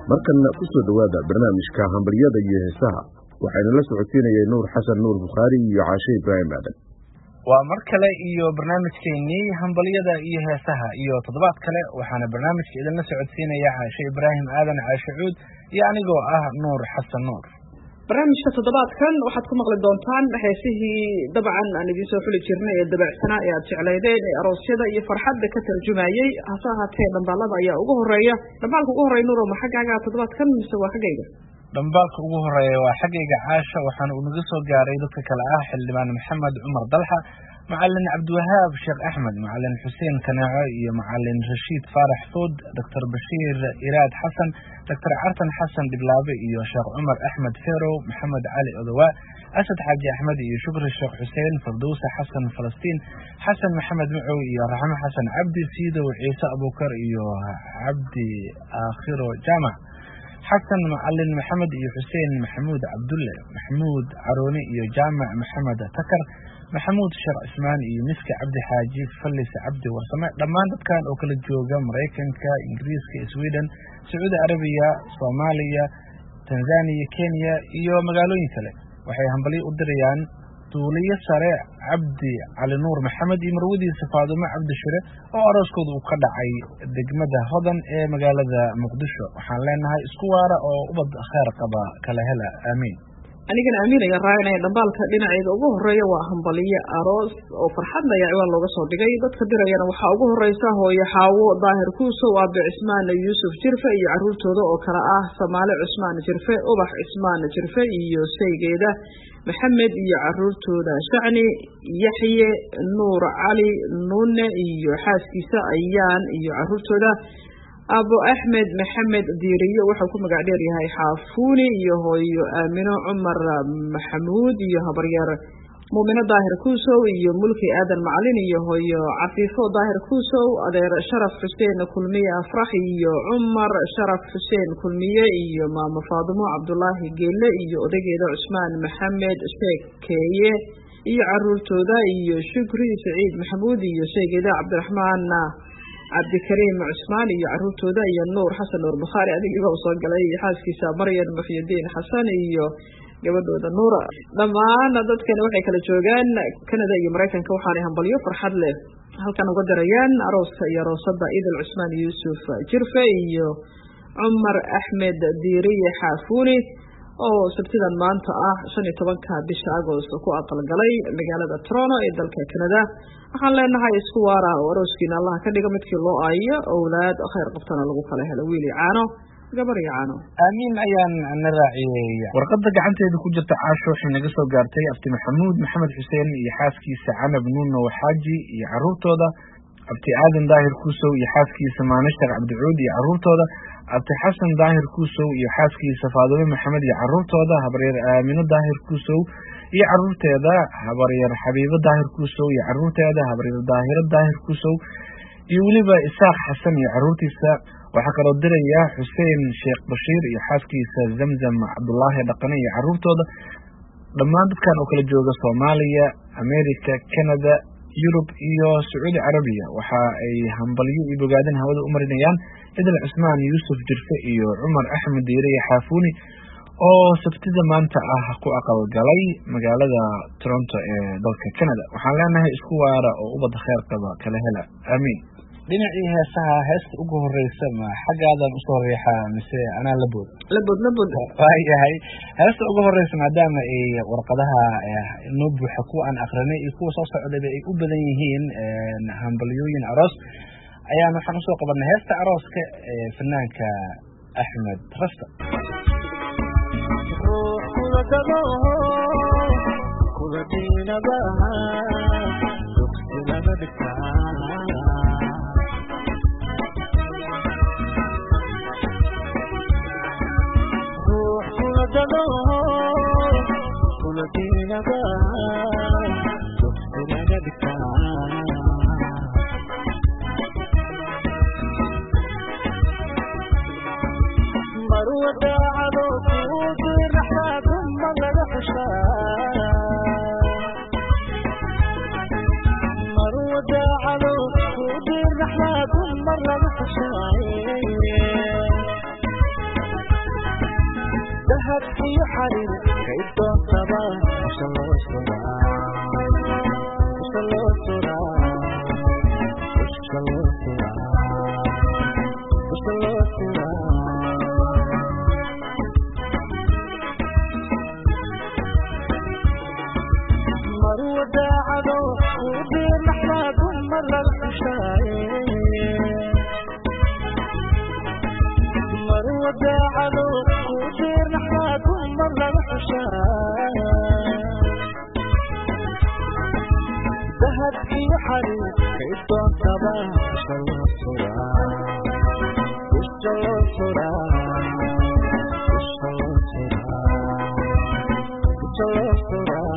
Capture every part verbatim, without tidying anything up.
markana ku soo dhawaada barnaamijka hambaliyada iyo heesaha waxayna la socodsiinayay Nuur Xasan Nuur Bukhari iyo Caashe Ibrahim Aadan. waa mar kale iyo barnaamijkeennii hambaliyada iyo heesaha iyo toddobaad kale waxaana barnaamijka idinla socodsiinaya Caashe Ibrahim Aadan Caashe Cuud iyo anigoo ah Nuur Xasan Nuur. barnaamijka toddobaadkan waxaad ku maqli doontaan heesihii dabcan aan idin soo xuli jirnay ee dabacsanaa ee aad jeclaydeen ee aroosyada iyo farxadda ka tarjumayay hase ahaatee dhambaalada ayaa ugu horeeya dhambaalka ugu horeeya Nuur ma xaggaaga toddobaadkan mise waa xaggayga? dhambaalka ugu horeeya waa xaggayga Caasha waxaana uu naga soo gaaray dadka kale ah xildhibaan Maxamed Cumar Dalxa, macallin Cabdiwahaab Sheekh Axmed, macallin Xuseen Kanaaco iyo macallin Rashiid Faarax Food, Dr. Bashiir Iraad Xasan, Dr. Cartan Xasan Diblaabe iyo Sheekh Cumar Axmed Ferow, Maxamed Cali Odawa, Asad Xaaji Axmed iyo Shukri Sheekh Xuseen, Fardowsa Xasan Falastiin, Xasan Maxamed Macow iyo Raxmo Xasan Cabdi, Siidow Ciise Abuukar iyo Cabdi Aakhiro Jaamac, xasan macallin Maxamed iyo Xuseen Maxamuud Cabdulle, Maxamuud Carooni iyo Jaamac Maxamed Takar, Maxamuud Sheekh Ismaan iyo Miska Cabdi Xaaji, Fallis Cabdi Warsame. dhammaan dadkan oo kala jooga Mareykanka, Ingiriiska, Sweden, Sacuudi Arabiya, Soomaaliya, Tanzania, Kenya iyo magaalooyin kale waxay hambalyo u dirayaan duuliye sare Cabdi Cali Nuur Maxamed iyo marwadiisa Faadumo Cabdi Shire oo arooskooda uu ka dhacay degmada Hodan ee magaalada Muqdisho. waxaan leenahay isku waara oo ubad khayr qaba kala hela aamiin. anigana aamin ayaan raacinaya dhambaalka dhinaceeda ugu horeeya waa hambaliye aroos oo farxadna ayaa ciwaan looga soo dhigay. dadka dirayana waxaa ugu horeysa hooyo Xaawo Daahir Kuusow, Aabe Cismaan Yuusuf Jirfe iyo caruurtooda oo kala ah Samaale Cismaan Jirfe, Ubax Cismaan Jirfe iyo saygeeda Maxamed iyo caruurtooda Shacni, Yaxye Nuur Cali Nuune iyo xaaskiisa Ayaan iyo caruurtooda, Abo Axmed Maxamed Diiriyo wuxuu ku magac dheer yahay Xaafuuni iyo hooyo Aamino Cumar Maxamuud iyo habaryar Muumino Daahir Kuusow iyo Mulki Aadan Macalin iyo hooyo Cafiifo Daahir Kuusow, adeer Sharaf Xuseen Kulmiye Afrax iyo Cumar Sharaf Xuseen Kulmiye iyo maamo Faadumo Cabdullaahi Geelle iyo odageeda Cusmaan Maxamed Sheekeeye iyo caruurtooda iyo Shukri Saciid Maxamuud iyo sheegeeda Cabdiraxmaan Cabdikariim Cusmaan iyo caruurtooda iyo Nuur Xasan Nuur Bukhari adigiiba soo galay xaaskiisa Maryan Muxyidiin Xasan iyo gabadhooda Nuura. dhammaan dadkani waxay kala joogaan Canada iyo Mareykanka waxaanay hambalyo farxad leh halkan uga darayaan arooska iyo aroosada Idil Cusmaan Yuusuf Jirfe iyo Cumar Axmed Diiriye Xaafuuni oo sabtidan maanta ah shan iyo tobanka bisha Agoosto ku aqalgalay magaalada Toronto ee dalka Canada. waxaan leenahay isku waara oo arooskiina Allah ka dhigo midkii loo aayo awlaad khayr qabtana lagu kala helo wiil iyo caano gabar iyo caano aamiin ayaan na raaciyay. warqadda gacanteeda ku jirta Caasho waxay naga soo gaartay Abdi Maxamuud Maxamed Xuseen iyo xaaskiisa Canab Nuuno Xaaji iyo caruurtooda, Abdi Aadan Daahir Kuusow iyo xaaskiisa Maanashtar Cabdi Cuud iyo caruurtooda, Abdi Xasan Daahir Kuusow iyo xaaskiisa Faadumo Maxamed iyo caruurtooda, habaryar Aamino Daahir Kuusow iyo caruurteeda, habaryar Xabiibo Daahir Kuusow iyo caruurteeda, habaryar Daahiro Daahir Kuusow iyo weliba Isaaq Xasan iyo caruurtiisa. waxaa kaloo diraya Xuseen Sheekh Bashiir iyo xaaskiisa Zamzam Cabdullaahi Dhaqane iyo caruurtooda. dhammaan dadkan oo kala jooga Soomaaliya, America, Canada, Yurub iyo Sacuudi Arabiya waxa ay hambalyo iyo bogaadin hawada u marinayaan Idil Cusmaan Yuusuf Jirfe iyo Cumar Axmed Diiriye Xaafuuni oo sabtida maanta ah ku aqal galay magaalada Toronto ee dalka Canada. waxaan leenahay isku waara oo ubad khayr qaba kala hela aamiin. dhinacii heesaha heesta ugu horeysa ma xaggaadan usoo riixaa mise anaa la bood la bood la bood waayahay heesta ugu horeysa maadaama ay warqadaha noo buuxa kuwa aan aqrinay iyo kuwa soo socdayba ay u badan yihiin hambalyooyin aroos ayaan waxaan usoo qabanay heesta arooska ee fanaanka Axmed Rasta. dahabkii xariir kay doontaba usha loo suraa usha loo suraa usha loo suraa usha loo suraa marwa daacado udii maxlaadu marar xushaaye marwa daacado udii maxlaadu marar xushaaye dahabkii xariir kay doontaba usha loo suraa usha loo suraa usha loo suraa usha loo suraa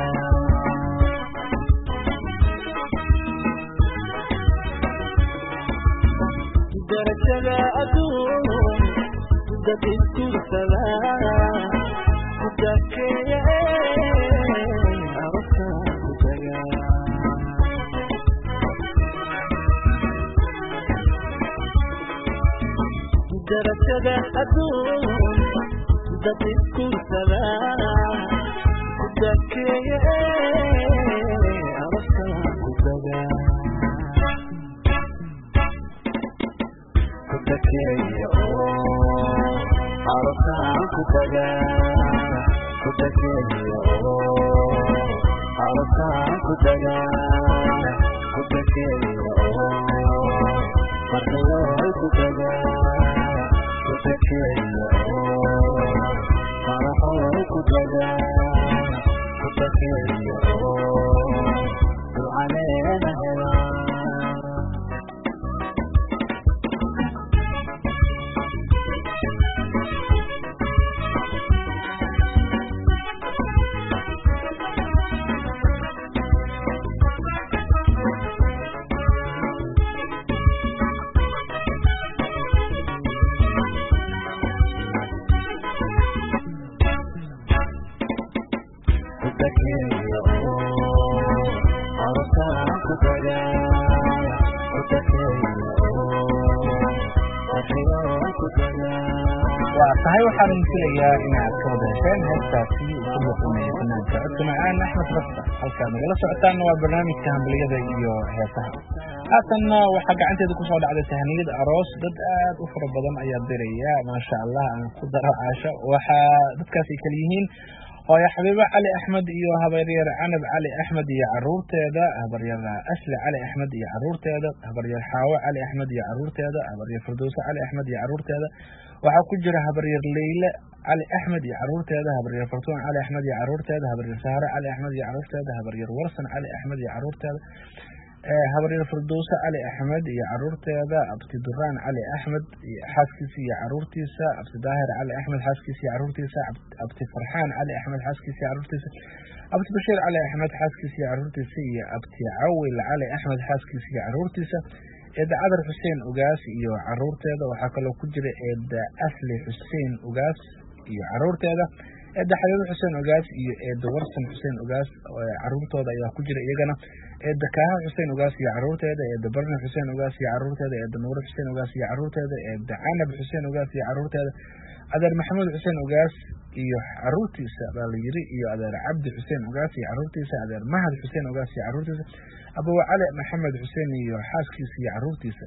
درجة أدوم دقيت السلام دكي أرسل دجا درجة أدوم دقيت السلام دكي أرسل دجا كتكية عرفان كتجا كتكية عرفان كتجا كتكية مرحبا كتجا كتكية مرحبا كتجا كتكية علينا هلا tahay waxaan filayaa inaad ka wada hesheen heestaasi uu ku muuqanaya fanaanka codka macaan axmed rasta halkaa nagala socotaanna waa barnaamijka hambaliyada iyo heesaha haatanna waxaa gacanteeda kusoo dhacday tahniyad aroos dad aad u fara badan ayaa diraya maasha allah aan ku daro caasho waxaa dadkaas ay kala yihiin hooyo xabiibo cali axmed iyo habaryar canab cali axmed iyo caruurteeda habaryar asli cali axmed iyo caruurteeda habaryar xaawo cali axmed iyo caruurteeda habaryar firdowse cali axmed iyo caruurteeda waxaa ku jira habaryar leyle cali axmed iyo caruurteeda habaryar fartuun cali axmed iyo caruurteeda habaryar sahare cali axmed iyo caruurteeda habaryar warsan cali axmed iyo caruurteeda habaryar firdowse cali axmed iyo caruurteeda abti duraan cali axmed xaaskiisa iyo caruurtiisa abti daahir cali axmed xaaskiisa iyo caruurtiisa abti farxaan cali axmed xaaskiisa iyo caruurtiisa abti bashiir cali axmed xaaskiisa iyo caruurtiisa iyo abti cawil cali axmed xaaskiisa iyo caruurtiisa eeda cadar xuseen ugaas iyo caruurteeda waxaa kaloo ku jira eeda asli xuseen ugaas iyo caruurteeda eeda xabiibo xuseen ugaas iyo eeda warsan xuseen ugaas caruurtooda ayaa ku jira iyagana eeda kaaha xuseen ugaas iyo caruurteeda eeda barne xuseen ugaas iyo caruurteeda eeda nuure xuseen ugaas iyo caruurteeda eeda canab xuseen ugaas iyo caruurteeda adeer maxamuud xuseen ugaas iyo caruurtiisa baa la yiri iyo adeer cabdi xuseen ugaas iyo caruurtiisa adeer mahad xuseen ugaas iyo caruurtiisa abu cali maxamed xuseen iyo xaaskiisa iyo caruurtiisa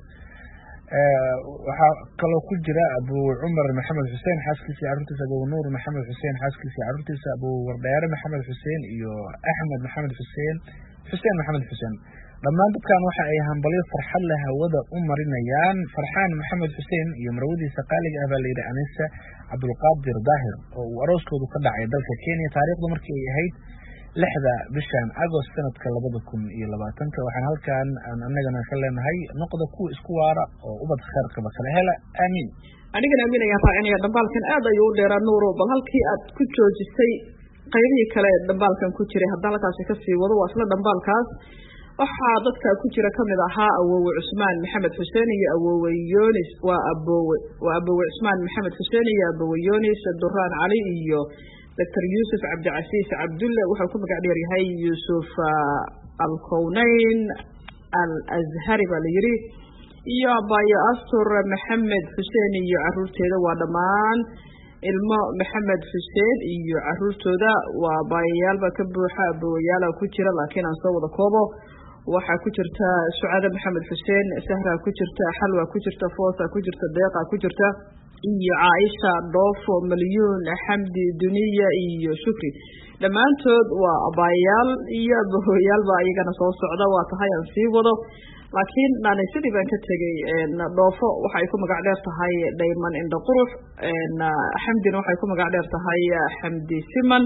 waxaa kaloo ku jira abu cumar maxamed xuseen xaaskiisa iyo caruurtiisa abu nuur maxamed xuseen xaaskiisa iyo caruurtiisa abu wardheere maxamed xuseen iyo axmed maxamed xuseen xuseen maxamed xuseen dhammaan dadkan waxa ay hambalyo farxad leh hawada u marinayaan farxaan maxamed xuseen iyo marwadiisa qaaliga ah baa la yidhi anisa cabdulqaadir daahir oo uu arooskoodu ka dhacay dalka kenya taariikhdu markii ay ahayd lixda bishan agost sanadka labada kun iyo labaatanka waxaan halkan aan anagana ka leenahay noqda kuwa isku waara oo ubad khayr qaba kala hela aamiin anigana aamin ayaan raacinaya dhambaalkan aad ayuu u dheeraa nuuro bal halkii aad ku joojisay qaybihii kale dhambaalkan ku jiray haddaan halkaasi kasii wado waa isla dhambaalkaas waxaa dadka ku jira kamid ahaa awoowe cusmaan maxamed xuseen iyo awoowe yonis waa aboowe waa aboowe cusmaan maxamed xuseen iyo aboowe yonis duraan cali iyo doctor yuusuf cabdicasiis cabdulle wuxuu ku magac dheer yahay yuusuf alkownayn al azhari baa la yiri iyo abayo astur maxamed xuseen iyo caruurteeda waa dhammaan ilmo maxamed xuseen iyo caruurtooda waa baayayaalba ka buuxa abooyaala ku jira laakiin aan soo wada koobo waxaa ku jirta sucaada maxamed xuseen sahra ku jirta xalwa ku jirta foosa ku jirta deeqa ku jirta iyo caaisha dhoofo malyuun xamdi duniya iyo shukri dhammaantood waa abaayaal iyo abooyaalba iyagana soo socda waa tahay aan sii wado laakiin naanay sidii baan ka tegey dhoofo waxay ku magac dheer tahay dhayman indha qurux xamdina waxay ku magac dheer tahay xamdi siman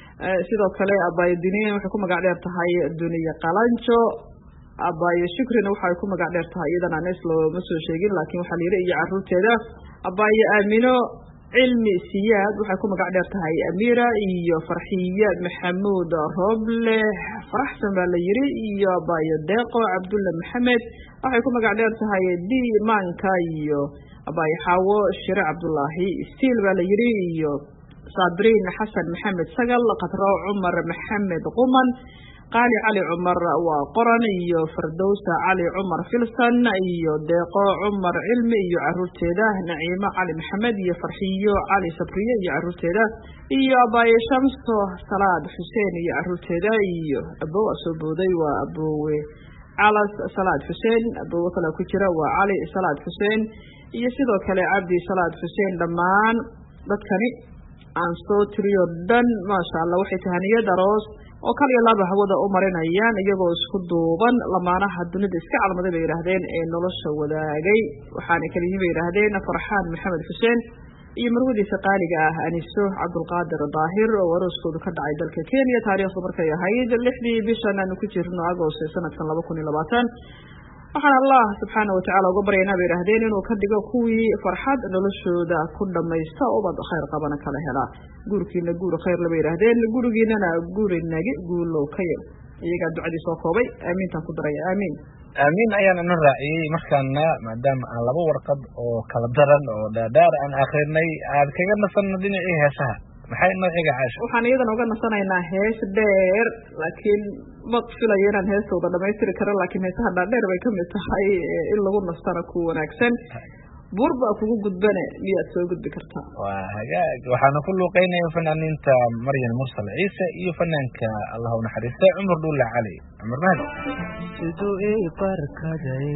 sidoo kale abaayo duniya waxay ku magac dheer tahay duniya qalanjo abaayo shukrina waxay ku magac dheer tahay iyadana anes looma soo sheegin laakiin waxaa layidhi iyo caruurteeda abaayo aamino cilmi siyaad waxay ku magac dheer tahay amiira iyo farxiya maxamuud roble faraxsan baa la yidhi iyo abaayo deeqo cabdulla maxamed waxay ku magac dheer tahay d maanka iyo abaayo xaawo shire cabdullaahi stiil baa la yidhi iyo sabriin xasan maxamed sagal qatro cumar maxamed quman qaali cali cumar waa qoran iyo fardowsa cali cumar filsan iyo deeqo cumar cilmi iyo caruurteeda naciimo cali maxamed iyo farxiyo cali sabriye iyo caruurteeda iyo abaaye shamso salaad xuseen iyo caruurteeda iyo abowa soo booday waa abowe calas salaad xuseen abowe kale ku jira waa cali salaad xuseen iyo sidoo kale cabdi salaad xuseen dhammaan dadkani aan soo tiriyo dhan maasha allah waxay tahaniyad aroos oo kal iyo laba hawada u marinayaan iyagoo isku duuban lamaanaha dunida iska calmaday bay yidhaahdeen ee nolosha wadaagay waxaana kala yihin bay yidhaahdeen farxaan maxamed xuseen iyo marwadiisa qaaliga ah aniso cabdulqaadir daahir oo arooskoodu ka dhacay dalka kenya taariikhdu markay ahayd lixdii bishan aanu ku jirno agost ee sanadkan laba kun iyo labaatan waxaan allah subxaana watacaala uga baryaynaa bay yidhaahdeen inuu ka dhigo kuwii farxad noloshooda ku dhamaysta ubad khayr qabana kala helaa guurkiina guur khayr la bay yidhaahdeen gurigiinana guri nagi guulow ka yel iyagaa ducadii soo koobay aamiintaan ku daraya aamiin aamiin ayaan ina raaciyey markaana maadaama aan laba warqad oo kala daran oo dhaadhaar aan akrinay aad kaga nasanno dhinacii heesaha maxay inoo xiga caasha waxaan iyadan uga nasanaynaa hees dheer laakiin ma filayo inaan heestooda dhamaystiri karo laakiin heesaha dhaadheer bay kamid tahay in lagu nastana ku wanaagsan buur baa kugu gudbane miyaad soo gudbi kartaa waa hagaag waxaana ku luuqeynaya fanaaniinta maryan mursal ciise iyo fanaanka allah u naxariista cumar dhuulle cali cumar mahdi siduu ii barkaday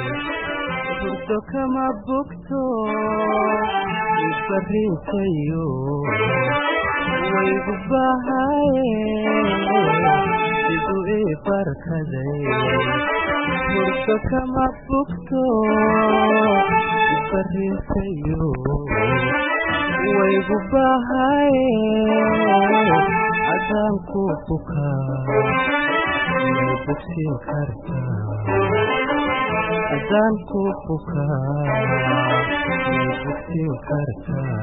burdo kama bogto isbarrintayo waygu bahaye siduu ii barkaday burdo kama bogto isbarrintayo waygu bahaye haddaan ku bukaa may bogsin kartaa haddaan ku bukaa may bogsin kartaa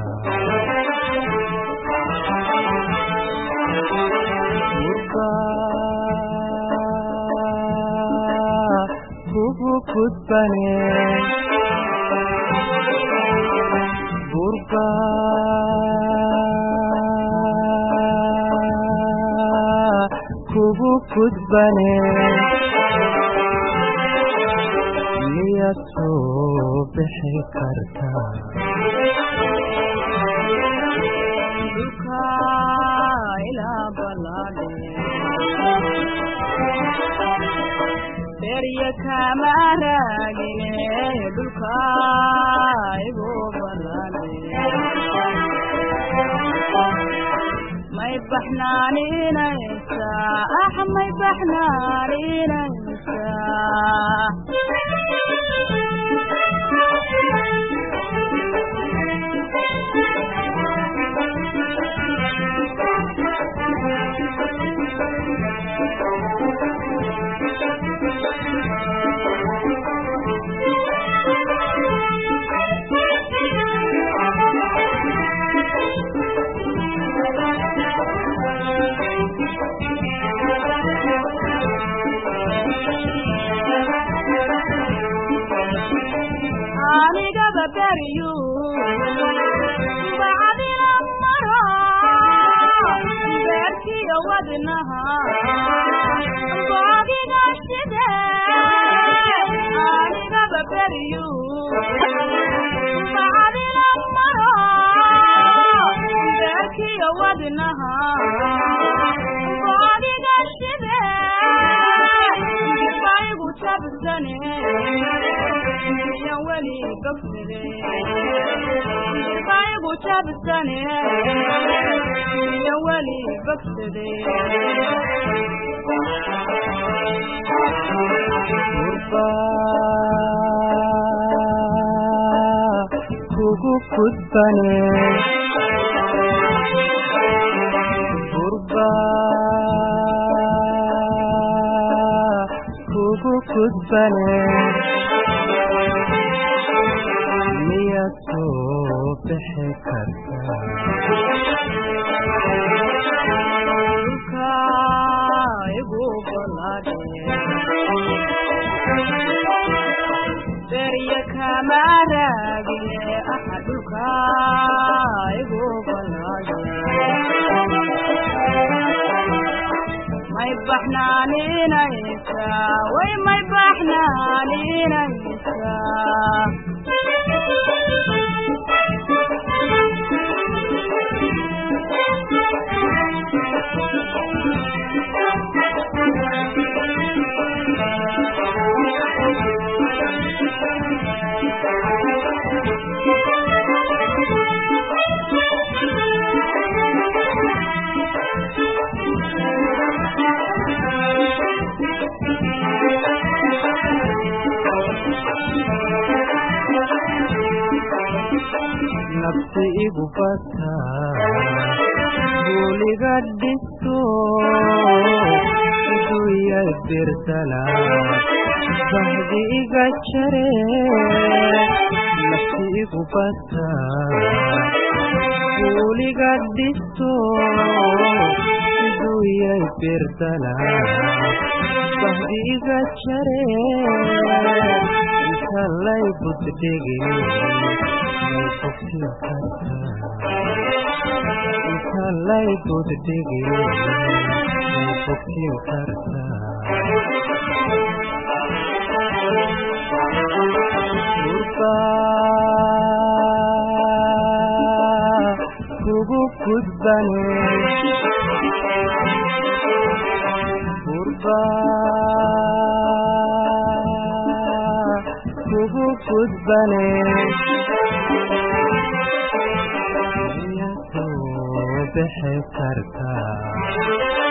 gurbaa kugu gudbane gurbaa kugu gudbane miyaad soo bixi kartaa dukaa ilaa balaade derya kama raagine dhulkaa igu balaade may baxnaaninaysaa ah may baxnaaninaysaa anigaba Baigu jabsane ya wali baksade Kurba kugu kudbane Kurba kugu kudbane Miya soo bixi kartaa Ka igu balade Deriya kamarage ahaduka igu balade May bahnaninaysa way may bahnaninaysa nafsi igu bata buuliga dhisto iduya birdala bahdi iga jare nafsi igu bata buuliga dhisto iduya birdala bahdi iga jare intalay buddhigin intalay buddhigin buktin kartaa Kurba kugu kudbane Kurba kugu kudbane Miya soo bixi kartaa